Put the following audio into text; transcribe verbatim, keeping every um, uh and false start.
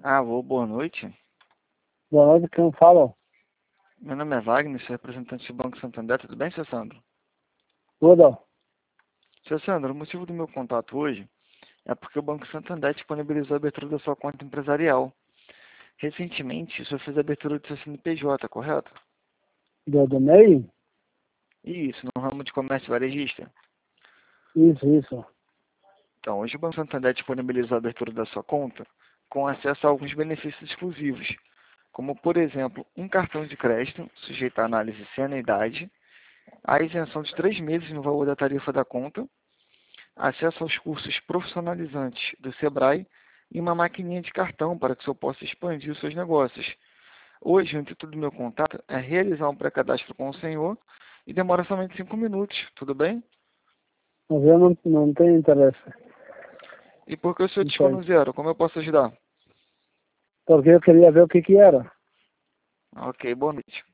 Alô, boa noite. Boa noite, quem fala? Meu nome é Wagner, sou representante do Banco Santander. Tudo bem, seu Sandro? Tudo. Seu Sandro, o motivo do meu contato hoje é porque o Banco Santander disponibilizou a abertura da sua conta empresarial. Recentemente, o senhor fez a abertura do seu C N P J, correto? Do, do M E I? Isso, no ramo de comércio varejista. Isso, isso. Então, hoje o Banco Santander disponibilizou a abertura da sua conta com acesso a alguns benefícios exclusivos, como, por exemplo, um cartão de crédito sujeito à análise sem anuidade, a isenção de três meses no valor da tarifa da conta, acesso aos cursos profissionalizantes do Sebrae e uma maquininha de cartão para que o senhor possa expandir os seus negócios. Hoje, o intuito do meu contato é realizar um pré-cadastro com o senhor e demora somente cinco minutos, tudo bem? Mas eu não, não tenho interesse. E por que o senhor Isso dispõe aí. no zero? Como eu posso ajudar? Porque eu queria ver o que que era. Ok, boa noite.